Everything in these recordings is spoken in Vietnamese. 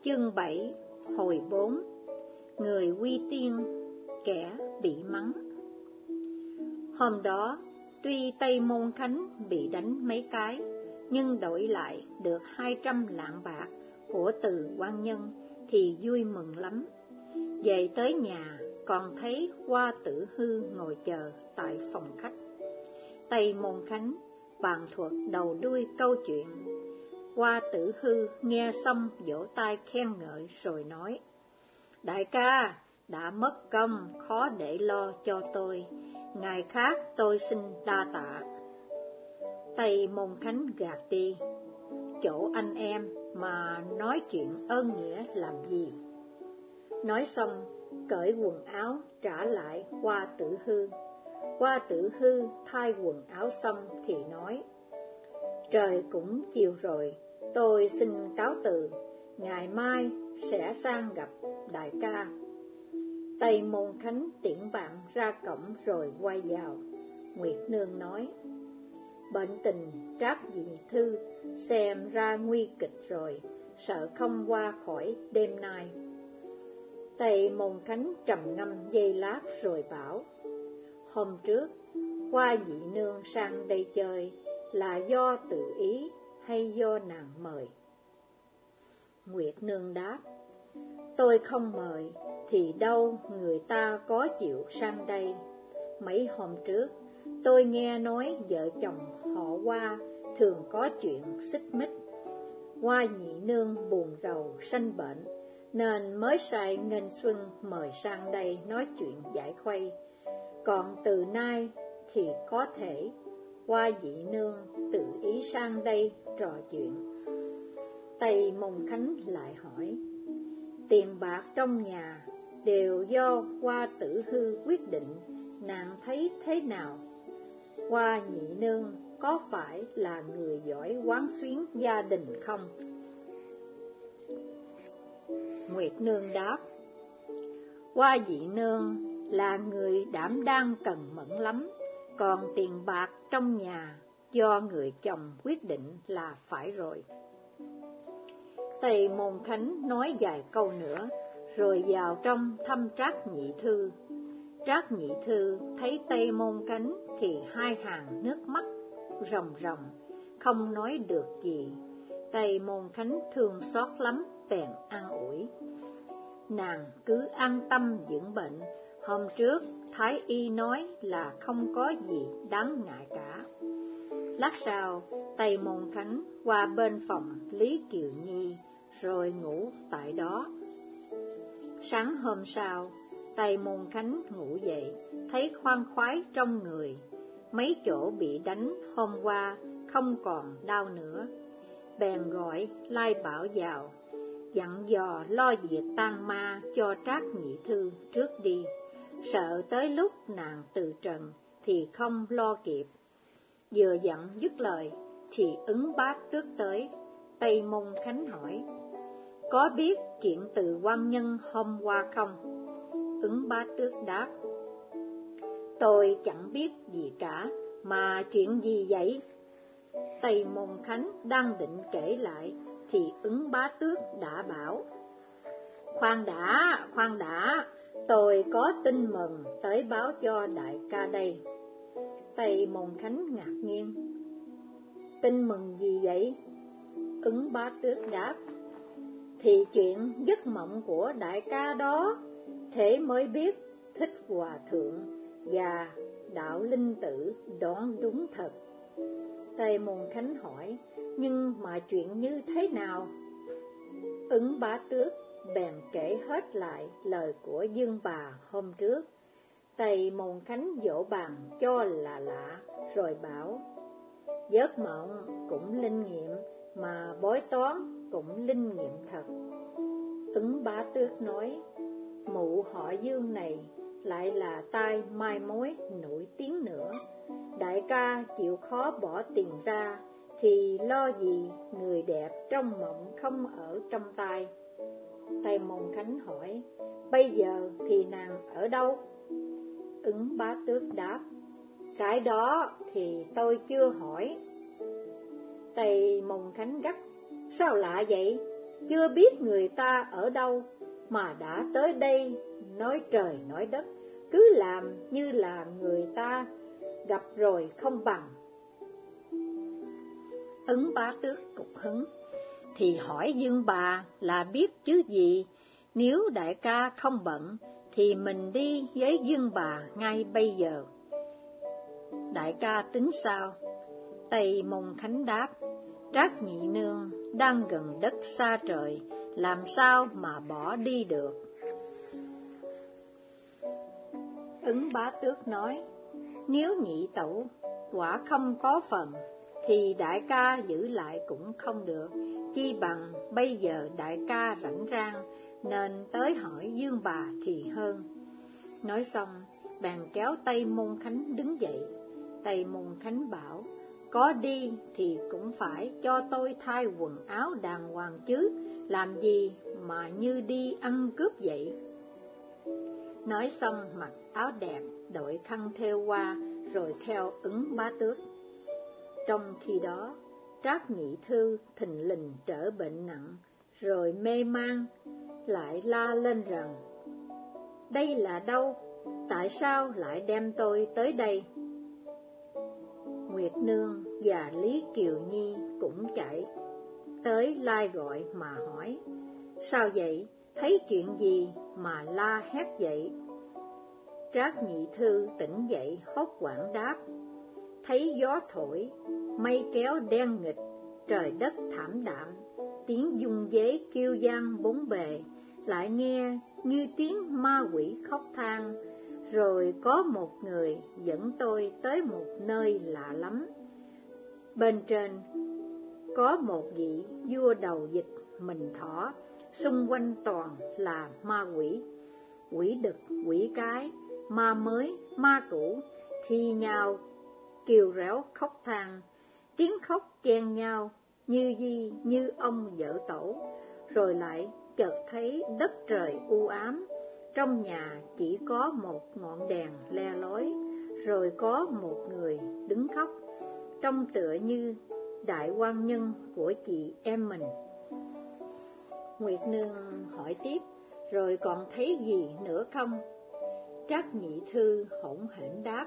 Chương 7 hồi 4. Người quy tiên, kẻ bị mắng. Hôm đó, tuy Tây Môn Khánh bị đánh mấy cái, nhưng đổi lại được 200 lạng bạc của Từ quan nhân thì vui mừng lắm. Về tới nhà, còn thấy Hoa Tử Hư ngồi chờ tại phòng khách. Tây Môn Khánh bàn thuật đầu đuôi câu chuyện. Hoa Tử Hư nghe xong vỗ tay khen ngợi rồi nói: Đại ca đã mất công khó để lo cho tôi, ngày khác tôi xin đa tạ. Tây Môn Khánh gạt đi: Chỗ anh em mà nói chuyện ơn nghĩa làm gì. Nói xong cởi quần áo trả lại Hoa Tử Hư. Hoa Tử Hư thay quần áo xong thì nói: Trời cũng chiều rồi, tôi xin cáo từ, ngày mai sẽ sang gặp đại ca. Tây Môn Khánh tiễn bạn ra cổng rồi quay vào. Nguyệt Nương nói: Bệnh tình Trác Dị Thư xem ra nguy kịch rồi, sợ không qua khỏi đêm nay. Tây Môn Khánh trầm ngâm giây lát rồi bảo: Hôm trước Hoa Dị Nương sang đây chơi là do tự ý hay do nàng mời? Nguyệt Nương đáp: Tôi không mời thì đâu người ta có chịu sang đây. Mấy hôm trước tôi nghe nói vợ chồng họ Hoa thường có chuyện xích mích. Hoa Nhị Nương buồn rầu sanh bệnh nên mới sai Nghênh Xuân mời sang đây nói chuyện giải khuây. Còn từ nay thì có thể Hoa Dị Nương tự ý sang đây trò chuyện. Tây Môn Khánh lại hỏi: Tiền bạc trong nhà đều do Hoa Tử Hư quyết định, nàng thấy thế nào? Hoa Nhị Nương có phải là người giỏi quán xuyến gia đình không? Nguyệt Nương đáp: Hoa Dị Nương là người đảm đang cần mẫn lắm, còn tiền bạc trong nhà do người chồng quyết định là phải rồi. Tây Môn Khánh nói vài câu nữa rồi vào trong thăm Trác Nhị Thư. Trác Nhị Thư thấy Tây Môn Khánh thì hai hàng nước mắt ròng ròng, không nói được gì. Tây Môn Khánh thương xót lắm, bèn an ủi: Nàng cứ an tâm dưỡng bệnh, hôm trước Thái Y nói là không có gì đáng ngại cả. Lát sau, Tây Môn Khánh qua bên phòng Lý Kiều Nhi rồi ngủ tại đó. Sáng hôm sau, Tây Môn Khánh ngủ dậy, thấy khoan khoái trong người, mấy chỗ bị đánh hôm qua không còn đau nữa. Bèn gọi Lai Bảo vào, dặn dò lo việc tang ma cho Trác Nhị Thư trước đi, sợ tới lúc nàng từ trần thì không lo kịp. Vừa dặn dứt lời thì Ứng Bá Tước tới. Tây Môn Khánh hỏi: Có biết chuyện Từ quan nhân hôm qua không? Ứng Bá Tước đáp: Tôi chẳng biết gì cả, mà chuyện gì vậy? Tây Môn Khánh đang định kể lại thì Ứng Bá Tước đã bảo: Khoan đã, tôi có tin mừng tới báo cho đại ca đây. Tây Môn Khánh ngạc nhiên: Tin mừng gì vậy? Ứng Bá Tước đáp: Thì chuyện giấc mộng của đại ca đó, thế mới biết Thích Hòa Thượng và Đạo Linh Tử đoán đúng thật. Tây Môn Khánh hỏi: Nhưng mà chuyện như thế nào? Ứng Bá Tước bèn kể hết lại lời của Dương bà hôm trước. Tây Môn Khánh vỗ bàn cho là lạ rồi bảo: Giấc mộng cũng linh nghiệm, mà bói toán cũng linh nghiệm thật. Ứng Bá Tước nói: Mụ họ Dương này lại là tai mai mối nổi tiếng nữa. Đại ca chịu khó bỏ tiền ra thì lo gì người đẹp trong mộng không ở trong tai. Tây Môn Khánh hỏi: Bây giờ thì nàng ở đâu? Ứng Bá Tước đáp: Cái đó thì tôi chưa hỏi. Tây Môn Khánh gắt: Sao lạ vậy? chưa biết người ta ở đâu mà đã tới đây nói trời nói đất, cứ làm như là người ta gặp rồi không bằng. Ứng Bá Tước cục hứng, thì hỏi Dương bà là biết chứ gì, nếu đại ca không bận thì mình đi với Dương bà ngay bây giờ. Đại ca tính sao? Tây Môn Khánh đáp, Trác Nhị Nương đang gần đất xa trời, làm sao mà bỏ đi được. Ứng Bá Tước nói, nếu nhị tẩu quả không có phần, thì đại ca giữ lại cũng không được, chi bằng bây giờ đại ca rảnh rang, nên tới hỏi Dương bà thì hơn. Nói xong, bèn kéo Tây Môn Khánh đứng dậy. Tây Môn Khánh bảo, có đi thì cũng phải cho tôi thay quần áo đàng hoàng chứ, làm gì mà như đi ăn cướp vậy. Nói xong mặc áo đẹp, đội khăn thêu hoa, rồi theo Ứng Bá Tước. Trong khi đó, Trác Nhị Thư thình lình trở bệnh nặng, rồi mê man, lại la lên rằng, đây là đâu? Tại sao lại đem tôi tới đây? Nguyệt Nương và Lý Kiều Nhi cũng chạy tới lai gọi mà hỏi, sao vậy? Thấy chuyện gì mà la hét vậy? Trác Nhị Thư tỉnh dậy hốt hoảng đáp, thấy gió thổi, mây kéo đen nghịch, trời đất thảm đạm, tiếng dung dế kêu vang bốn bề, lại nghe như tiếng ma quỷ khóc than, rồi có một người dẫn tôi tới một nơi lạ lắm. Bên trên có một vị vua đầu dịch mình thỏ, xung quanh toàn là ma quỷ, quỷ đực, quỷ cái, ma mới, ma cũ, thi nhau kêu réo khóc than, tiếng khóc chen nhau như ông vợ tổ. Rồi lại chợt thấy đất trời u ám, trong nhà chỉ có một ngọn đèn le lói, rồi có một người đứng khóc, trông tựa như đại quan nhân của chị em mình. Nguyệt Nương hỏi tiếp, rồi còn thấy gì nữa không? Trác Nhị Thư hỗn hển đáp,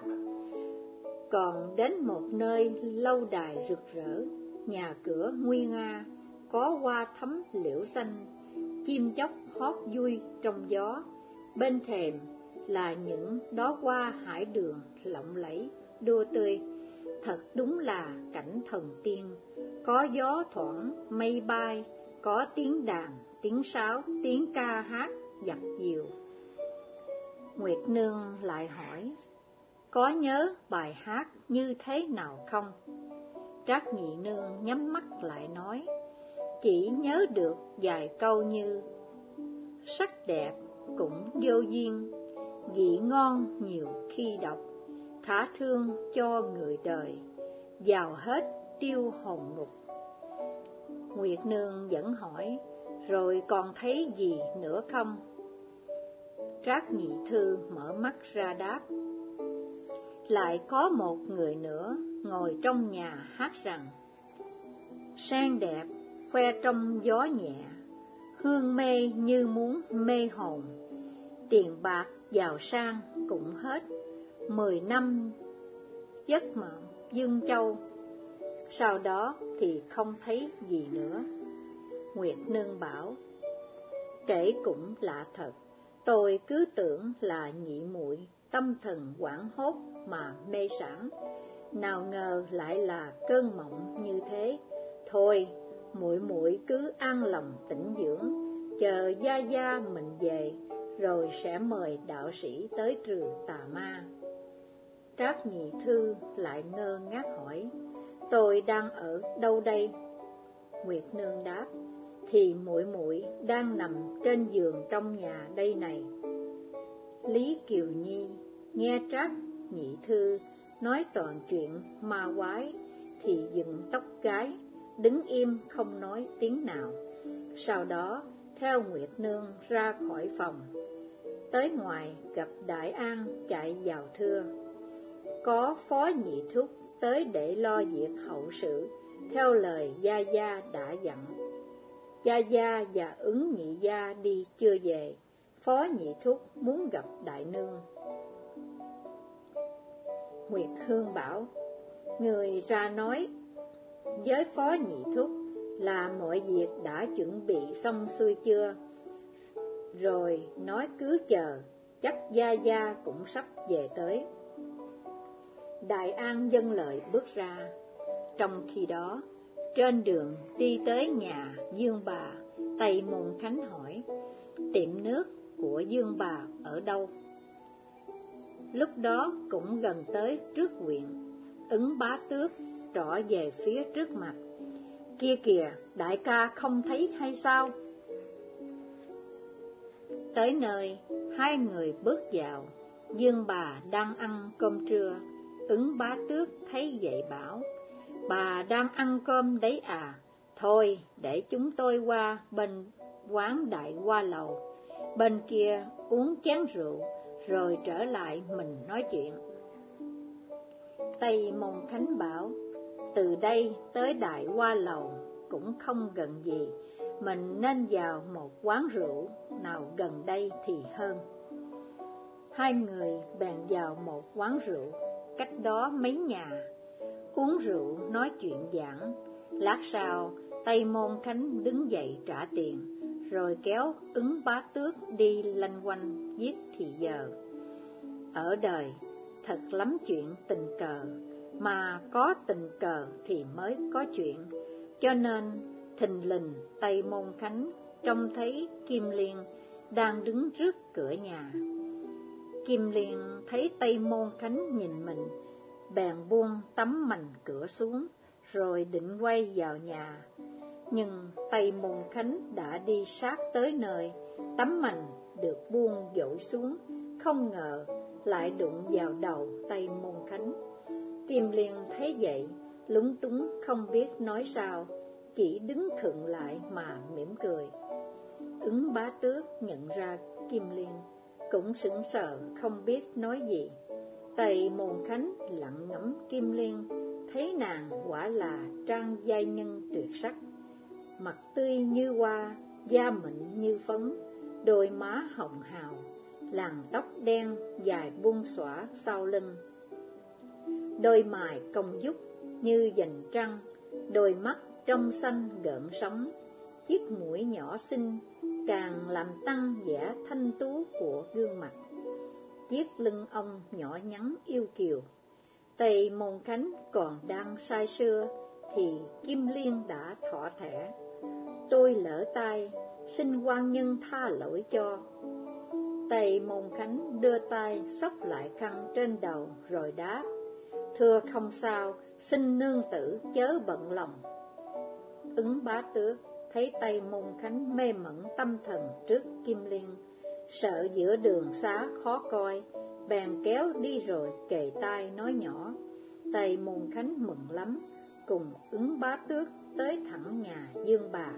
còn đến một nơi lâu đài rực rỡ, nhà cửa nguy nga, có hoa thắm liễu xanh, chim chóc hót vui trong gió, bên thềm là những đóa hoa hải đường lộng lẫy đua tươi, thật đúng là cảnh thần tiên, có gió thoảng mây bay, có tiếng đàn, tiếng sáo, tiếng ca hát dập dìu. Nguyệt Nương lại hỏi, có nhớ bài hát như thế nào không? Trác Nhị Nương nhắm mắt lại nói, chỉ nhớ được vài câu như, sắc đẹp cũng vô duyên, vị ngon nhiều khi độc, thả thương cho người đời, vào hết tiêu hồn ngục. Nguyệt Nương vẫn hỏi, rồi còn thấy gì nữa không? Trác Nhị Thư mở mắt ra đáp, lại có một người nữa ngồi trong nhà hát rằng, sen đẹp khoe trong gió nhẹ, hương mê như muốn mê hồn, tiền bạc giàu sang cũng hết, 10 năm giấc mộng Dương Châu. Sau đó thì không thấy gì nữa. Nguyệt Nương bảo, kể cũng lạ thật, tôi cứ tưởng là nhị muội tâm thần hoảng hốt mà mê sảng, nào ngờ lại là cơn mộng như thế. Thôi, muội cứ an lòng tĩnh dưỡng, chờ gia gia mình về, rồi sẽ mời đạo sĩ tới trường tà ma. Trác Nhị Thư lại ngơ ngác hỏi, tôi đang ở đâu đây? Nguyệt Nương đáp, thì muội đang nằm trên giường trong nhà đây này. Lý Kiều Nhi nghe Trác Nhị Thư nói toàn chuyện ma quái thì dựng tóc gái, đứng im không nói tiếng nào. Sau đó theo Nguyệt Nương ra khỏi phòng, tới ngoài gặp Đại An chạy vào thưa, có Phó Nhị Thúc tới để lo việc hậu sự, theo lời gia gia đã dặn. Gia Gia và Ứng Nhị Gia đi chưa về, Phó Nhị Thúc muốn gặp đại nương. Nguyệt Hương bảo, người ra nói với Phó Nhị Thúc là mọi việc đã chuẩn bị xong xuôi chưa, rồi nói cứ chờ, chắc Gia Gia cũng sắp về tới. Đại An vâng lời bước ra. Trong khi đó, trên đường đi tới nhà Dương bà, Tây Môn Khánh hỏi, tiệm nước của Dương bà ở đâu? Lúc đó cũng gần tới trước huyện, Ứng Bá Tước trỏ về phía trước mặt, kia kìa, đại ca không thấy hay sao? Tới nơi, hai người bước vào, Dương bà đang ăn cơm trưa. Ứng Bá Tước thấy vậy bảo, bà đang ăn cơm đấy à? Thôi, để chúng tôi qua bên quán Đại Hoa Lầu, bên kia uống chén rượu, rồi trở lại mình nói chuyện. Tây Môn Khánh bảo, từ đây tới Đại Hoa Lầu cũng không gần gì, mình nên vào một quán rượu nào gần đây thì hơn. Hai người bèn vào một quán rượu, cách đó mấy nhà, uống rượu nói chuyện giảng. Lát sau, Tây Môn Khánh đứng dậy trả tiền, rồi kéo Ứng Bá Tước đi lanh quanh giết thì giờ. Ở đời, thật lắm chuyện tình cờ, mà có tình cờ thì mới có chuyện, cho nên thình lình Tây Môn Khánh trông thấy Kim Liên đang đứng trước cửa nhà. Kim Liên thấy Tây Môn Khánh nhìn mình, bèn buông tấm mành cửa xuống, rồi định quay vào nhà. Nhưng Tây Môn Khánh đã đi sát tới nơi, tấm mành được buông dội xuống, không ngờ lại đụng vào đầu Tây Môn Khánh. Kim Liên thấy vậy, lúng túng không biết nói sao, chỉ đứng khựng lại mà mỉm cười. Ứng Bá Tước nhận ra Kim Liên, cũng sững sờ không biết nói gì. Tây Môn Khánh lặng ngắm Kim Liên, thấy nàng quả là trang giai nhân tuyệt sắc, mặt tươi như hoa, da mịn như phấn, đôi má hồng hào, làn tóc đen dài buông xõa sau lưng, đôi mày cong vút như vành trăng, đôi mắt trong xanh gợn sóng, chiếc mũi nhỏ xinh càng làm tăng vẻ thanh tú của gương mặt, chiếc lưng ông nhỏ nhắn yêu kiều. Tây Môn Khánh còn đang say sưa thì Kim Liên đã thọ thẻ, tôi lỡ tay, xin quan nhân tha lỗi cho. Tây Môn Khánh đưa tay xốc lại khăn trên đầu rồi đáp, thưa không sao, xin nương tử chớ bận lòng. Ứng Bá Tước thấy Tây Môn Khánh mê mẩn tâm thần trước Kim Liên, sợ giữa đường xá khó coi, bèn kéo đi rồi kề tai nói nhỏ. Tây Môn Khánh mừng lắm, cùng Ứng Bá Tước tới thẳng nhà Dương bà.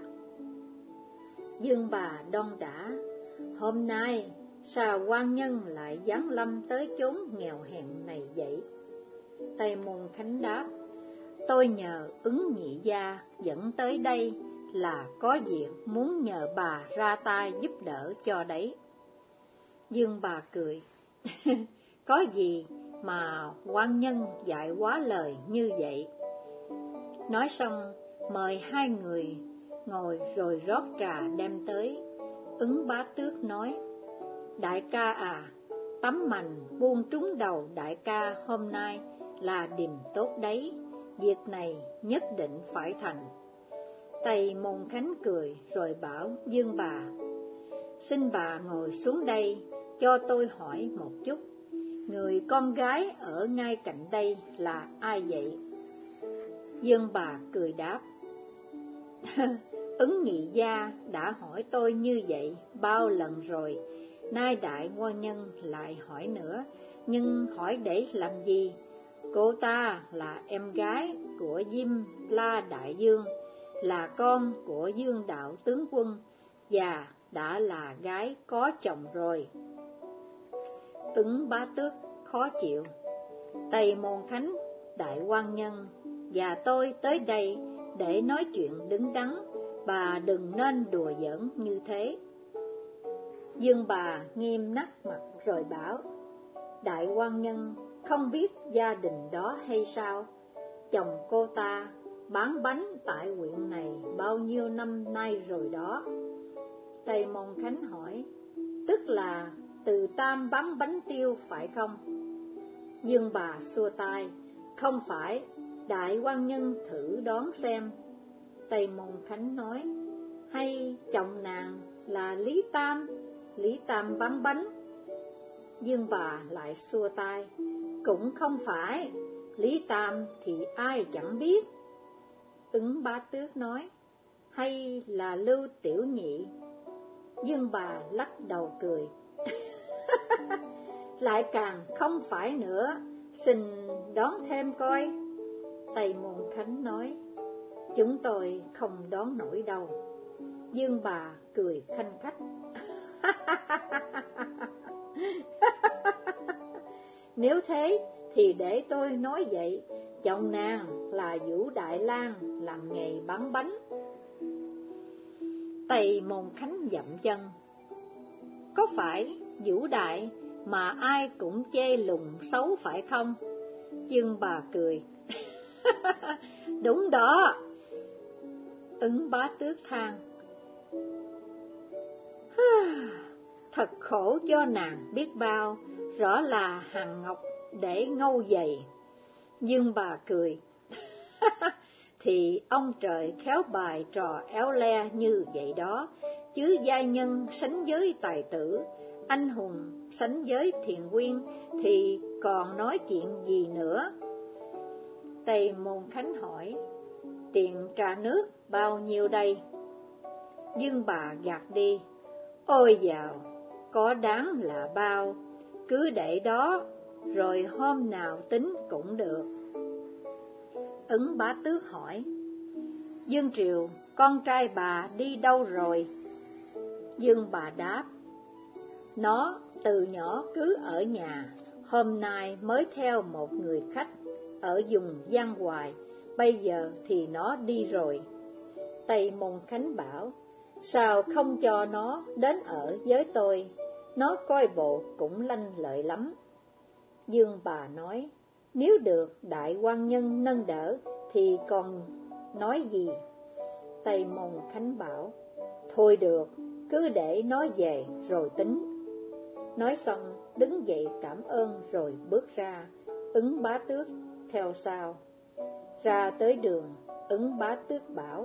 Dương bà đon đả, hôm nay sao quan nhân lại giáng lâm tới chốn nghèo hèn này vậy? Tây Môn Khánh đáp, tôi nhờ Ứng Nhị Gia dẫn tới đây là có việc muốn nhờ bà ra tay giúp đỡ cho đấy. Dương bà cười, có gì mà quan nhân dạy quá lời như vậy? Nói xong, mời hai người ngồi rồi rót trà đem tới. Ứng Bá Tước nói, đại ca à, tấm mành buông trúng đầu đại ca hôm nay là điềm tốt đấy, việc này nhất định phải thành. Tây Môn Khánh cười rồi bảo Dương bà, xin bà ngồi xuống đây cho tôi hỏi một chút, người con gái ở ngay cạnh đây là ai vậy? Dương bà cười đáp, Ứng Nhị Gia đã hỏi tôi như vậy bao lần rồi, nay đại quan nhân lại hỏi nữa, nhưng hỏi để làm gì? Cô ta là em gái của Diêm La Đại Dương, là con của Dương Đạo Tướng Quân, và đã là gái có chồng rồi. Ứng Bá Tước khó chịu, Tây Môn Khánh, đại quan nhân và tôi tới đây để nói chuyện đứng đắn, bà đừng nên đùa giỡn như thế. Dương bà nghiêm nắc mặt rồi bảo, đại quan nhân không biết gia đình đó hay sao? Chồng cô ta bán bánh tại huyện này bao nhiêu năm nay rồi đó. Tây Môn Khánh hỏi, tức là Từ Tam bán bánh tiêu phải không? Dương bà xua tay, không phải, đại quan nhân thử đoán xem. Tây Môn Khánh nói, hay chồng nàng là Lý Tam bán bánh? Dương bà lại xua tay, cũng không phải, Lý Tam thì ai chẳng biết. Ứng Bá Tước nói, hay là Lưu Tiểu Nhị? Dương bà lắc đầu cười. Lại càng không phải nữa, xin đoán thêm coi. Tây Môn Khánh nói, chúng tôi không đoán nổi đâu. Dương bà cười khanh khách. Nếu thế thì để tôi nói vậy, chồng nàng là Vũ Đại Lang, làm nghề bán bánh. Tây Môn Khánh dậm chân, có phải Vũ Đại mà ai cũng chê lùn xấu phải không? Dương bà cười. Đúng đó. Ứng Bá Tước than, thật khổ cho nàng biết bao, rõ là hàng ngọc để ngâu giày. Dương bà cười. Thì ông trời khéo bài trò éo le như vậy đó, chứ giai nhân sánh với tài tử, anh hùng sánh với thiền quyên thì còn nói chuyện gì nữa. Tây Môn Khánh hỏi, tiền trà nước bao nhiêu đây? Dương bà gạt đi, ôi dào, có đáng là bao, cứ để đó, rồi hôm nào tính cũng được. Ứng Bá Tước hỏi, Dương Triều, con trai bà đi đâu rồi? Dương bà đáp, nó từ nhỏ cứ ở nhà, hôm nay mới theo một người khách ở vùng Giang Hoài, bây giờ thì nó đi rồi. Tây Môn Khánh bảo, sao không cho nó đến ở với tôi, nó coi bộ cũng lanh lợi lắm. Dương bà nói, nếu được đại quan nhân nâng đỡ thì còn nói gì. Tây Môn Khánh bảo, thôi được, cứ để nó về rồi tính. Nói xong đứng dậy cảm ơn rồi bước ra, Ứng Bá Tước theo sau. Ra tới đường, Ứng Bá Tước bảo,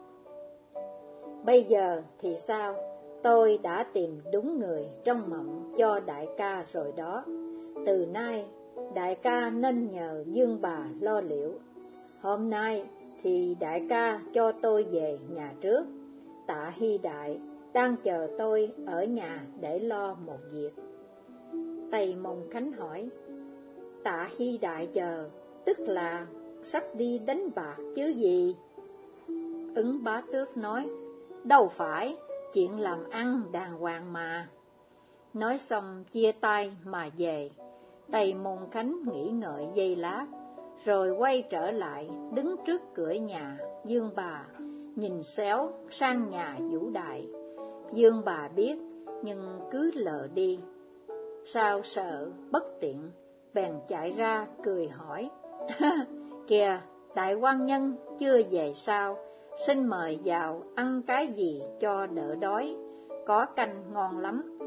bây giờ thì sao? Tôi đã tìm đúng người trong mộng cho đại ca rồi đó. Từ nay đại ca nên nhờ Dương bà lo liệu. Hôm nay thì đại ca cho tôi về nhà trước. Tạ Hy Đại đang chờ tôi ở nhà để lo một việc. Tây Môn Khánh hỏi, Tạ Hy Đại chờ, tức là sắp đi đánh bạc chứ gì? Ứng Bá Tước nói, đâu phải, chuyện làm ăn đàng hoàng mà. Nói xong chia tay mà về. Tây Môn Khánh nghĩ ngợi giây lát, rồi quay trở lại đứng trước cửa nhà Dương bà, nhìn xéo sang nhà Vũ Đại. Dương bà biết, nhưng cứ lờ đi. Sao sợ bất tiện, bèn chạy ra cười hỏi, kìa, đại quan nhân chưa về sao? Xin mời vào ăn cái gì cho đỡ đói, có canh ngon lắm.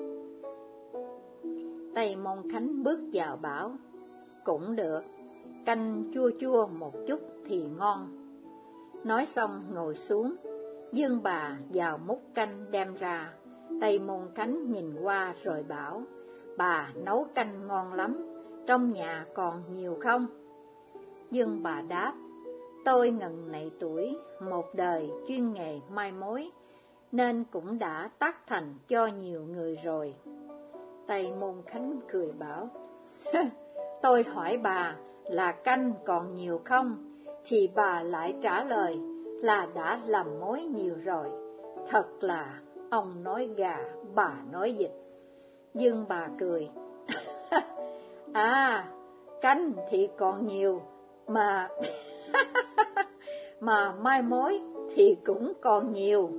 Tây Môn Khánh bước vào bảo, cũng được, canh chua chua một chút thì ngon. Nói xong ngồi xuống, Dương bà vào múc canh đem ra. Tây Môn Khánh nhìn qua rồi bảo, bà nấu canh ngon lắm, trong nhà còn nhiều không? Dương bà đáp, tôi ngần này tuổi, một đời chuyên nghề mai mối, nên cũng đã tác thành cho nhiều người rồi. Tây Môn Khánh cười bảo, tôi hỏi bà là canh còn nhiều không, thì bà lại trả lời là đã làm mối nhiều rồi. Thật là ông nói gà, bà nói vịt. Dương bà cười, à, canh thì còn nhiều, mà mai mối thì cũng còn nhiều.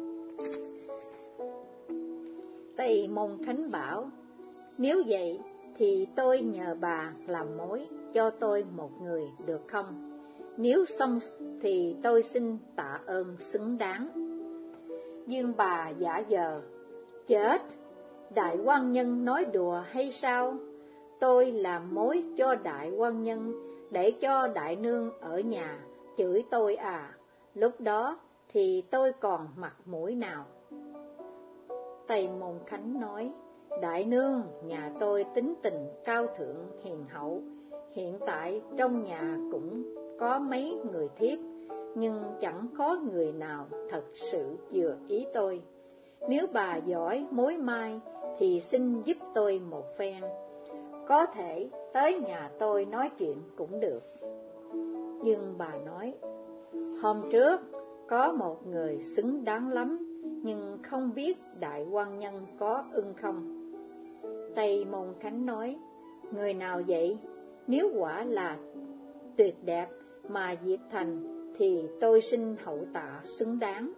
Tây Môn Khánh bảo, nếu vậy thì tôi nhờ bà làm mối cho tôi một người được không? Nếu xong thì tôi xin tạ ơn xứng đáng. Dương bà giả vờ, chết, đại quan nhân nói đùa hay sao? Tôi làm mối cho đại quan nhân để cho đại nương ở nhà chửi tôi à? Lúc đó thì tôi còn mặt mũi nào? Tây Môn Khánh nói, đại nương, nhà tôi tính tình cao thượng hiền hậu, hiện tại trong nhà cũng có mấy người thiếp, nhưng chẳng có người nào thật sự vừa ý tôi. Nếu bà giỏi mối mai thì xin giúp tôi một phen, có thể tới nhà tôi nói chuyện cũng được. Nhưng bà nói, hôm trước có một người xứng đáng lắm, nhưng không biết đại quan nhân có ưng không? Tây Môn Khánh nói, người nào vậy? Nếu quả là tuyệt đẹp mà diệt thành thì tôi xin hậu tạ xứng đáng.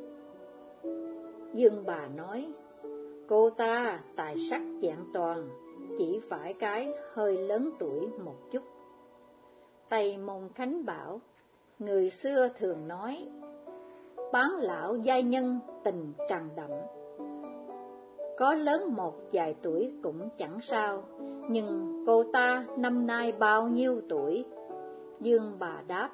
Dương bà nói, cô ta tài sắc vẹn toàn, chỉ phải cái hơi lớn tuổi một chút. Tây Môn Khánh bảo, người xưa thường nói, bán lão giai nhân tình tràn đậm, có lớn một vài tuổi cũng chẳng sao, nhưng cô ta năm nay bao nhiêu tuổi? Dương bà đáp,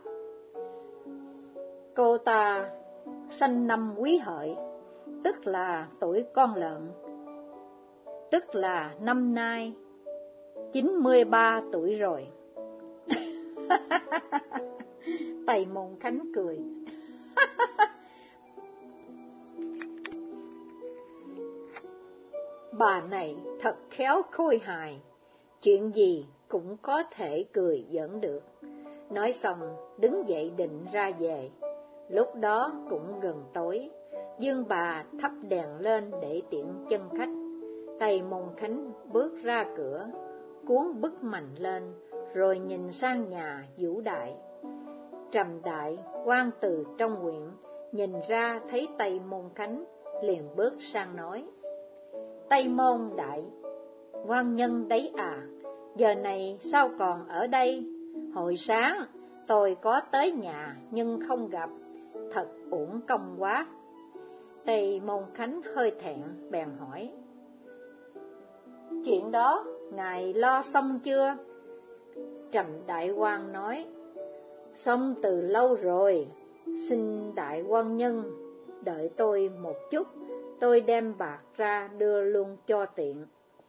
cô ta sanh năm Quý Hợi, tức là tuổi con lợn, tức là năm nay 93 tuổi rồi. Tây Môn Khánh cười. Bà này thật khéo khôi hài, chuyện gì cũng có thể cười giỡn được. Nói xong đứng dậy định ra về. Lúc đó cũng gần tối, Dương bà thắp đèn lên để tiện chân khách. Tây Môn Khánh bước ra cửa, cuốn bức mành lên, rồi nhìn sang nhà Vũ Đại. Trầm Đại quan từ trong huyện nhìn ra thấy Tây Môn Khánh, liền bước sang nói, Tây Môn Đại quan nhân đấy à, giờ này sao còn ở đây? Hồi sáng tôi có tới nhà nhưng không gặp, thật uổng công quá. Tây Môn Khánh hơi thẹn bèn hỏi, chuyện đó ngài lo xong chưa? Trầm Đại quan nói, xong từ lâu rồi, xin đại quan nhân đợi tôi một chút, tôi đem bạc ra đưa luôn cho tiện.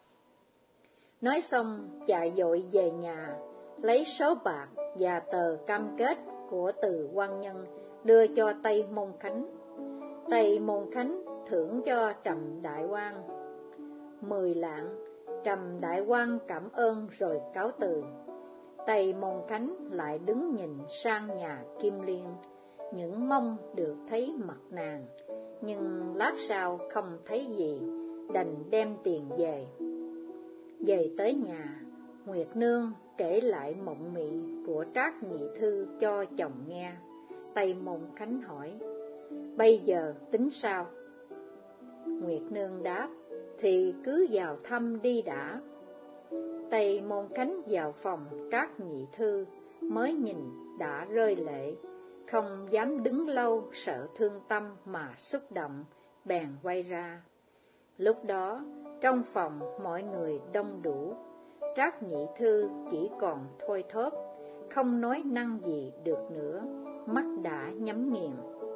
Nói xong chạy vội về nhà, lấy số bạc và tờ cam kết của từ quan nhân đưa cho Tây Môn Khánh. Tây Môn Khánh thưởng cho Trầm Đại quan 10 lạng. Trầm Đại quan cảm ơn rồi cáo từ. Tây Môn Khánh lại đứng nhìn sang nhà Kim Liên, những mong được thấy mặt nàng, nhưng lát sau không thấy gì, đành đem tiền về. Về tới nhà, Nguyệt Nương kể lại mộng mị của Trác Nhị Thư cho chồng nghe. Tây Môn Khánh hỏi, bây giờ tính sao? Nguyệt Nương đáp, thì cứ vào thăm đi đã. Tây Môn Khánh vào phòng Trác Nhị Thư, mới nhìn đã rơi lệ, không dám đứng lâu sợ thương tâm mà xúc động, bèn quay ra. Lúc đó, trong phòng mọi người đông đủ, Trác Nhị Thư chỉ còn thôi thóp, không nói năng gì được nữa, mắt đã nhắm nghiền.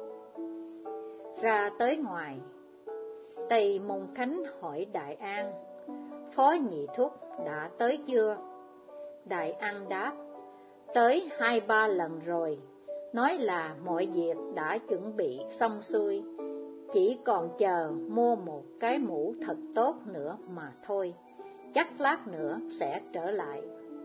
Ra tới ngoài, Tây Môn Khánh hỏi Đại An, Phó Nhị Thúc đã tới chưa? Đại An đáp, tới 2-3 lần rồi, nói là mọi việc đã chuẩn bị xong xuôi, chỉ còn chờ mua một cái mũ thật tốt nữa mà thôi, chắc lát nữa sẽ trở lại.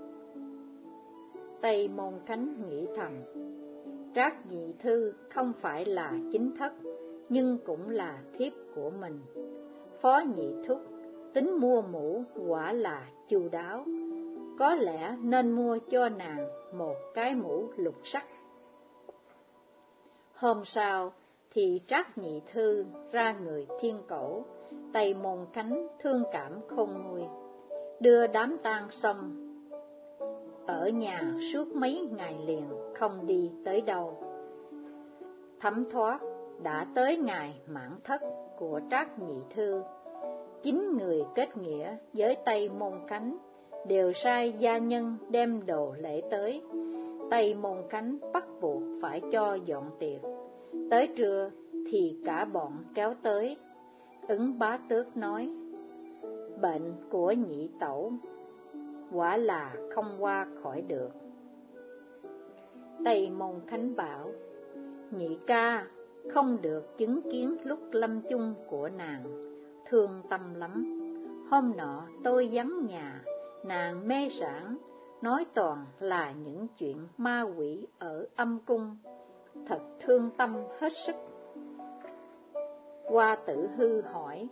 Tây Môn Khánh nghĩ thầm, Trác Nhị Thư không phải là chính thất, nhưng cũng là thiếp của mình. Phó Nhị Thúc tính mua mũ quả là chu đáo, có lẽ nên mua cho nàng một cái mũ lục sắc. Hôm sau thì Trác Nhị Thư ra người thiên cổ, Tây Môn Khánh thương cảm khôn nguôi, đưa đám tang xong, ở nhà suốt mấy ngày liền không đi tới đâu. Thấm thoát đã tới ngày mãn thất của Trác Nhị Thư, 9 người kết nghĩa với Tây Môn Khánh đều sai gia nhân đem đồ lễ tới. Tây Môn Khánh bắt buộc phải cho dọn tiệc. Tới trưa thì cả bọn kéo tới. Ứng Bá Tước nói: bệnh của nhị tẩu quả là không qua khỏi được. Tây Môn Khánh bảo: nhị ca không được chứng kiến lúc lâm chung của nàng, thương tâm lắm. Hôm nọ tôi vắng nhà, nàng mê sản, nói toàn là những chuyện ma quỷ ở âm cung, thật thương tâm hết sức. Hoa Tử Hư hỏi: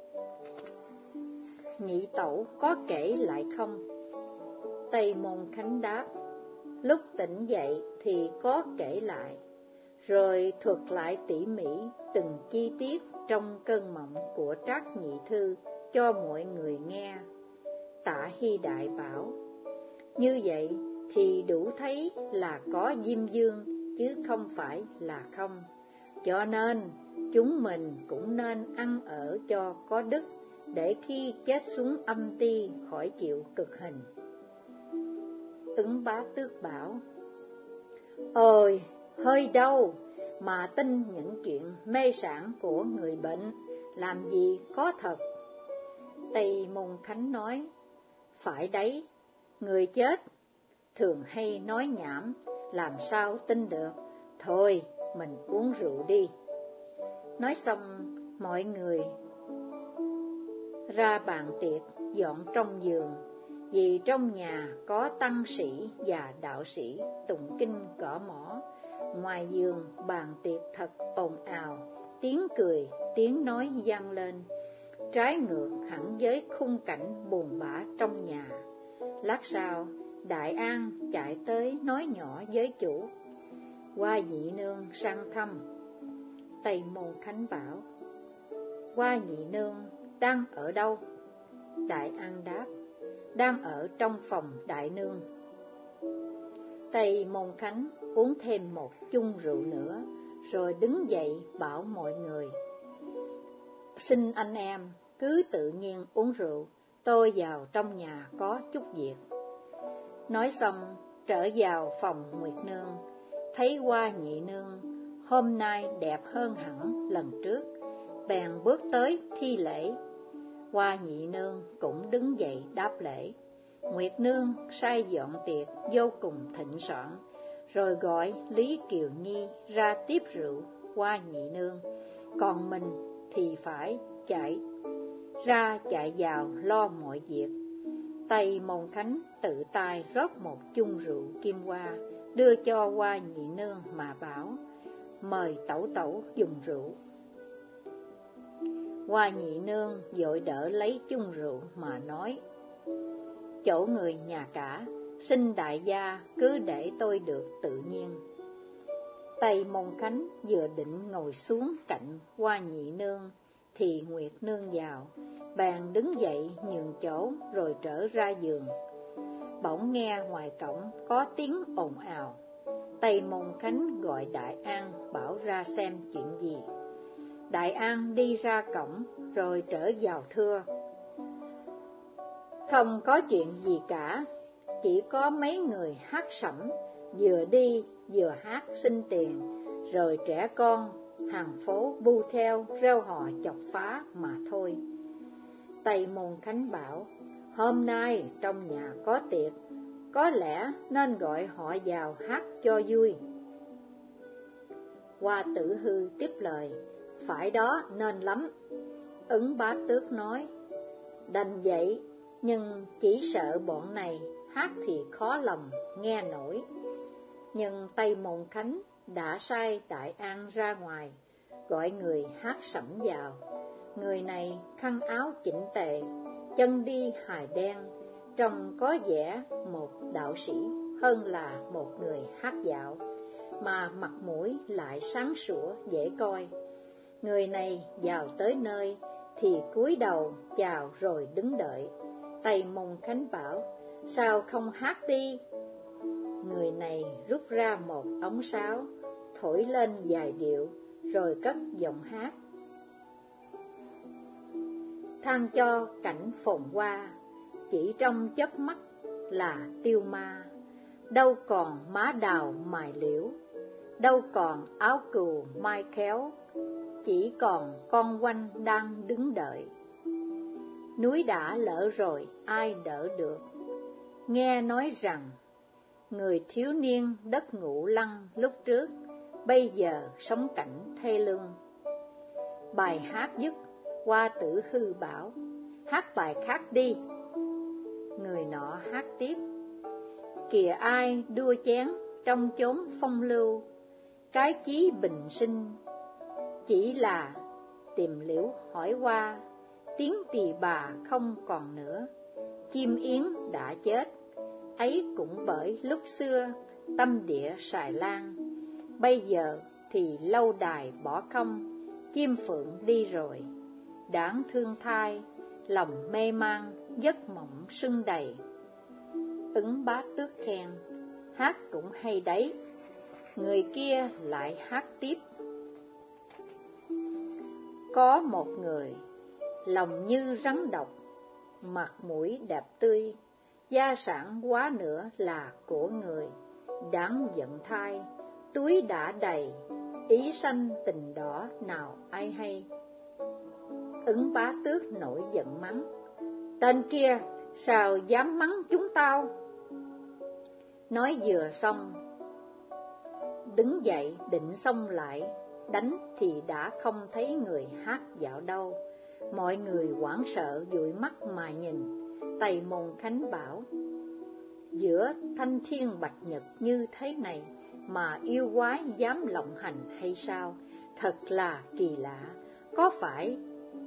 nhị tẩu có kể lại không? Tây Môn Khánh đáp: lúc tỉnh dậy thì có kể lại, rồi thuật lại tỉ mỉ từng chi tiết trong cơn mộng của Trác Nhị Thư cho mọi người nghe. Tạ Hy Đại bảo: như vậy thì đủ thấy là có Diêm Dương chứ không phải là không, cho nên chúng mình cũng nên ăn ở cho có đức, để khi chết xuống âm ti khỏi chịu cực hình. Ứng Bá Tước bảo: ôi, hơi đâu mà tin những chuyện mê sản của người bệnh, làm gì có thật. Tây Môn Khánh nói: phải đấy, người chết thường hay nói nhảm, làm sao tin được. Thôi, mình uống rượu đi. Nói xong, mọi người ra bàn tiệc dọn trong giường, vì trong nhà có tăng sĩ và đạo sĩ tụng kinh gõ mõ. Ngoài giường bàn tiệc thật ồn ào, tiếng cười, tiếng nói vang lên, trái ngược hẳn với khung cảnh buồn bã trong nhà. Lát sau, Đại An chạy tới nói nhỏ với chủ: Hoa Nhị Nương sang thăm. Tây Môn Khánh bảo: Hoa Nhị Nương đang ở đâu? Đại An đáp: đang ở trong phòng đại nương. Tây Môn Khánh uống thêm một chung rượu nữa, rồi đứng dậy bảo mọi người: xin anh em cứ tự nhiên uống rượu, tôi vào trong nhà có chút việc. Nói xong trở vào phòng Nguyệt Nương, thấy Hoa Nhị Nương hôm nay đẹp hơn hẳn lần trước, bèn bước tới thi lễ. Hoa Nhị Nương cũng đứng dậy đáp lễ. Nguyệt Nương sai dọn tiệc vô cùng thịnh soạn, rồi gọi Lý Kiều Nhi ra tiếp rượu Hoa Nhị Nương, còn mình thì phải chạy vào lo mọi việc. Tây Môn Khánh tự tay rót một chung rượu kim hoa, đưa cho Hoa Nhị Nương mà bảo: mời tẩu tẩu dùng rượu. Hoa Nhị Nương vội đỡ lấy chung rượu mà nói: chỗ người nhà cả, xin đại gia cứ để tôi được tự nhiên. Tây Môn Khánh vừa định ngồi xuống cạnh Hoa Nhị Nương thì Nguyệt Nương vào, bèn đứng dậy nhường chỗ rồi trở ra giường. Bỗng nghe ngoài cổng có tiếng ồn ào. Tây Môn Khánh gọi Đại An bảo ra xem chuyện gì. Đại An đi ra cổng rồi trở vào thưa: không có chuyện gì cả, chỉ có mấy người hát sẩm, vừa đi vừa hát xin tiền, rồi trẻ con hàng phố bu theo reo hò chọc phá mà thôi. Tây Môn Khánh bảo: hôm nay trong nhà có tiệc, có lẽ nên gọi họ vào hát cho vui. Hoa Tử Hư tiếp lời: phải đó, nên lắm. Ứng Bá Tước nói: đành vậy, nhưng chỉ sợ bọn này hát thì khó lòng nghe nổi. Nhưng Tây Môn Khánh đã sai Đại An ra ngoài, gọi người hát sẩm vào. Người này khăn áo chỉnh tề, chân đi hài đen, trông có vẻ một đạo sĩ hơn là một người hát dạo. mà mặt mũi lại sáng sủa dễ coi. Người này vào tới nơi thì cúi đầu chào rồi đứng đợi. Tây Môn Khánh bảo: sao không hát đi? Người này rút ra một ống sáo, thổi lên vài điệu, rồi cất giọng hát: than cho cảnh phồn hoa, chỉ trong chớp mắt là tiêu ma. Đâu còn má đào mài liễu, đâu còn áo cừu mai khéo, chỉ còn con quanh đang đứng đợi. Núi đã lỡ rồi ai đỡ được, nghe nói rằng người thiếu niên đất Ngũ Lăng lúc trước, bây giờ sống cảnh thê lương. Bài hát dứt, Hoa Tử Hư bảo: hát bài khác đi. Người nọ hát tiếp: kìa ai đua chén trong chốn phong lưu, cái chí bình sinh chỉ là tìm liễu hỏi hoa. Tiếng tỳ bà không còn nữa, chim yến đã chết, ấy cũng bởi lúc xưa tâm địa xài lan. Bây giờ thì lâu đài bỏ không, chim phượng đi rồi. Đáng thương thai, lòng mê man, giấc mộng sưng đầy. Ứng Bá Tước khen: hát cũng hay đấy. Người kia lại hát tiếp: có một người, lòng như rắn độc, mặt mũi đẹp tươi, gia sản quá nữa là của người. Đáng giận thai, túi đã đầy, ý sanh tình đỏ nào ai hay. Ứng Bá Tước nổi giận mắng: tên kia sao dám mắng chúng tao? Nói vừa xong, đứng dậy định xông lại đánh thì đã không thấy người hát dạo đâu. Mọi người hoảng sợ dụi mắt mà nhìn. Tây Môn Khánh bảo: giữa thanh thiên bạch nhật như thế này mà yêu quái dám lộng hành hay sao? Thật là kỳ lạ, có phải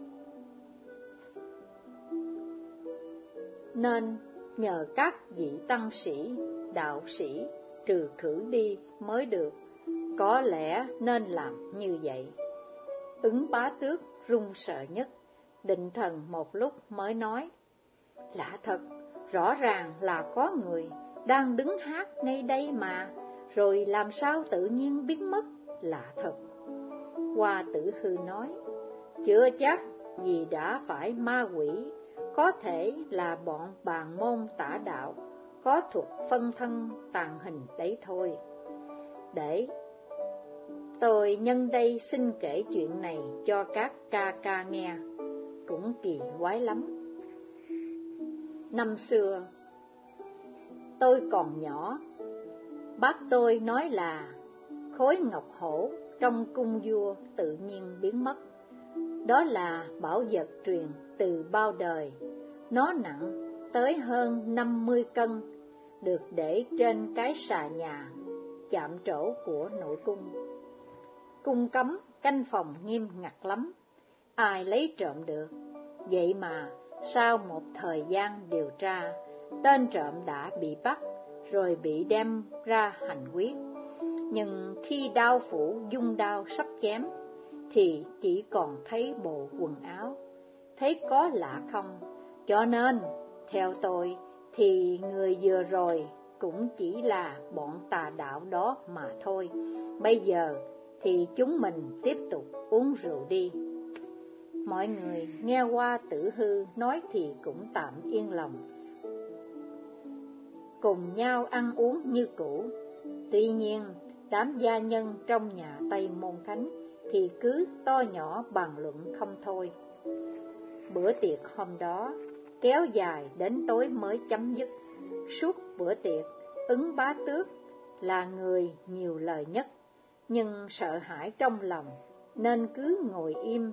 nên nhờ các vị tăng sĩ, đạo sĩ trừ khử đi mới được. Có lẽ nên làm như vậy. Ứng Bá Tước run sợ nhất, định thần một lúc mới nói: lạ thật, rõ ràng là có người đang đứng hát ngay đây mà, rồi làm sao tự nhiên biến mất? Lạ thật. Hoa Tử Hư nói: chưa chắc, vì đã phải ma quỷ, có thể là bọn bàn môn tả đạo, có thuật phân thân tàn hình đấy thôi. Để tôi nhân đây xin kể chuyện này cho các ca ca nghe, cũng kỳ quái lắm. Năm xưa, tôi còn nhỏ, bác tôi nói là khối ngọc hổ trong cung vua tự nhiên biến mất. Đó là bảo vật truyền từ bao đời, nó nặng tới hơn 50 cân, được để trên cái xà nhà chạm trổ của nội cung. Cung cấm canh phòng nghiêm ngặt lắm, ai lấy trộm được. Vậy mà sau một thời gian điều tra, tên trộm đã bị bắt, rồi bị đem ra hành quyết. Nhưng khi đao phủ dung đao sắp chém, thì chỉ còn thấy bộ quần áo. Thấy có lạ không? Cho nên, theo tôi, thì người vừa rồi cũng chỉ là bọn tà đạo đó mà thôi. Bây giờ thì chúng mình tiếp tục uống rượu đi. Mọi người nghe Hoa Tử Hư nói thì cũng tạm yên lòng, cùng nhau ăn uống như cũ. Tuy nhiên, đám gia nhân trong nhà Tây Môn Khánh thì cứ to nhỏ bàn luận không thôi. Bữa tiệc hôm đó kéo dài đến tối mới chấm dứt. Suốt bữa tiệc, Ứng Bá Tước là người nhiều lời nhất, nhưng sợ hãi trong lòng nên cứ ngồi im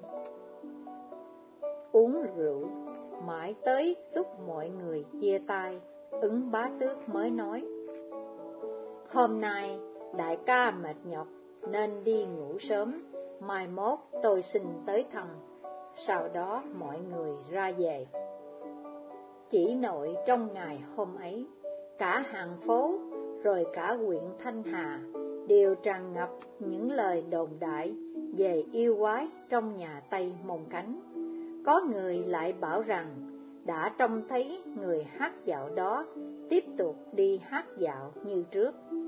uống rượu. Mãi tới lúc mọi người chia tay, Ứng Bá Tước mới nói: hôm nay đại ca mệt nhọc nên đi ngủ sớm, mai mốt tôi xin tới thăm. Sau đó mọi người ra về. Chỉ nội trong ngày hôm ấy, cả hàng phố rồi cả huyện Thanh Hà đều tràn ngập những lời đồn đại về yêu quái trong nhà Tây Môn Khánh. Có người lại bảo rằng đã trông thấy người hát dạo đó tiếp tục đi hát dạo như trước.